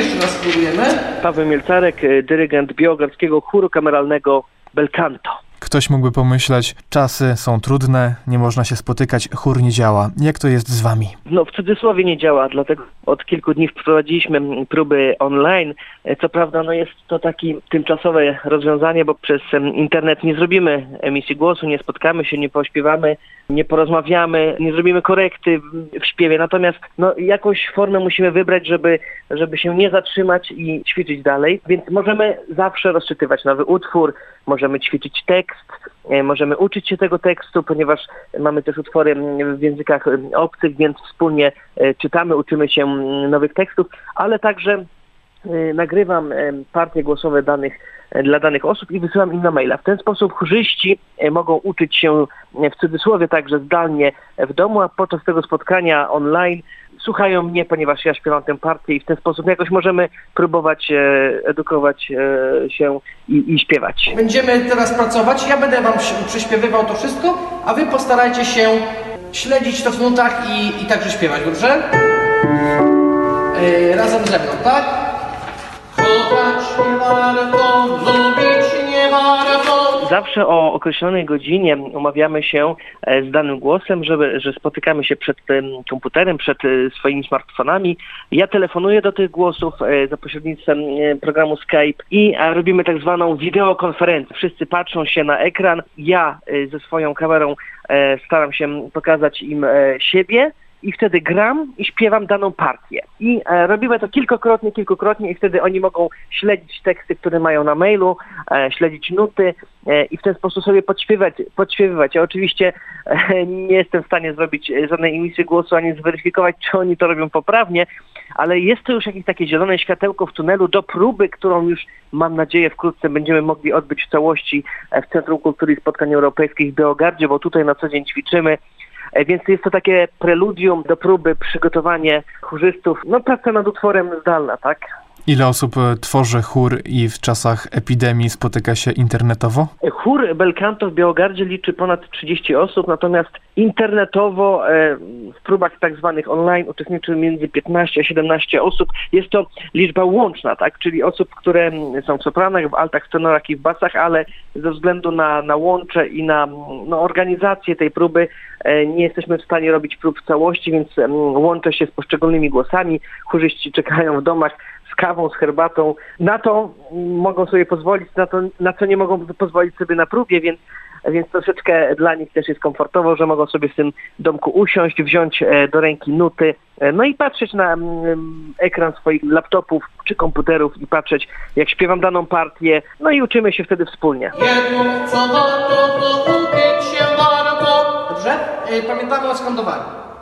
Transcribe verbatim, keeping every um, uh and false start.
jeszcze raz spróbujemy. Paweł Mielcarek, dyrygent Białogórskiego Chóru Kameralnego Belcanto. Ktoś mógłby pomyśleć, czasy są trudne, nie można się spotykać, chór nie działa. Jak to jest z wami? No w cudzysłowie nie działa, dlatego od kilku dni wprowadziliśmy próby online. Co prawda no jest to takie tymczasowe rozwiązanie, bo przez internet nie zrobimy emisji głosu, nie spotkamy się, nie pośpiewamy, nie porozmawiamy, nie zrobimy korekty w śpiewie. Natomiast no jakąś formę musimy wybrać, żeby, żeby się nie zatrzymać i ćwiczyć dalej. Więc możemy zawsze rozczytywać nowy utwór, możemy ćwiczyć tekst, możemy uczyć się tego tekstu, ponieważ mamy też utwory w językach obcych, więc wspólnie czytamy, uczymy się nowych tekstów, ale także nagrywam partie głosowe danych dla danych osób i wysyłam im na maila. W ten sposób chórzyści mogą uczyć się w cudzysłowie także zdalnie w domu, a podczas tego spotkania online słuchają mnie, ponieważ ja śpiewam tę partię i w ten sposób jakoś możemy próbować edukować się i, i śpiewać. Będziemy teraz pracować, ja będę wam prześpiewywał to wszystko, a wy postarajcie się śledzić to w nutach i, i także śpiewać, dobrze? Yy, razem ze mną, tak? Kochać nie warto, lubić nie warto. Zawsze o określonej godzinie umawiamy się z danym głosem, żeby, że spotykamy się przed tym komputerem, przed swoimi smartfonami. Ja telefonuję do tych głosów za pośrednictwem programu Skype i robimy tak zwaną wideokonferencję. Wszyscy patrzą się na ekran, ja ze swoją kamerą staram się pokazać im siebie. I wtedy gram i śpiewam daną partię. I e, robimy to kilkakrotnie, kilkukrotnie i wtedy oni mogą śledzić teksty, które mają na mailu, e, śledzić nuty e, i w ten sposób sobie podśpiewać. podśpiewywać. Ja oczywiście e, nie jestem w stanie zrobić żadnej emisji głosu, ani zweryfikować, czy oni to robią poprawnie, ale jest to już jakieś takie zielone światełko w tunelu do próby, którą już mam nadzieję wkrótce będziemy mogli odbyć w całości w Centrum Kultury i Spotkań Europejskich w Białogardzie, bo tutaj na co dzień ćwiczymy. Więc jest to takie preludium do próby, przygotowanie chórzystów, no praca nad utworem zdalna, tak? Ile osób tworzy chór i w czasach epidemii spotyka się internetowo? Chór Belcanto w Białogardzie liczy ponad trzydzieści osób, natomiast internetowo e, w próbach tak zwanych online uczestniczy między piętnaście a siedemnaście osób. Jest to liczba łączna, tak? Czyli osób, które są w sopranach, w altach, w tenorach i w basach, ale ze względu na, na łącze i na no, organizację tej próby e, nie jesteśmy w stanie robić prób w całości, więc e, łączę się z poszczególnymi głosami. Chórzyści czekają w domach z kawą, z herbatą. Na to mogą sobie pozwolić, na to, na co nie mogą pozwolić sobie na próbie, więc, więc troszeczkę dla nich też jest komfortowo, że mogą sobie w tym domku usiąść, wziąć do ręki nuty, no i patrzeć na ekran swoich laptopów czy komputerów i patrzeć, jak śpiewam daną partię, no i uczymy się wtedy wspólnie. Jedno, co warto, to uczyć się warto. Dobrze? Pamiętamy o skandowaniu.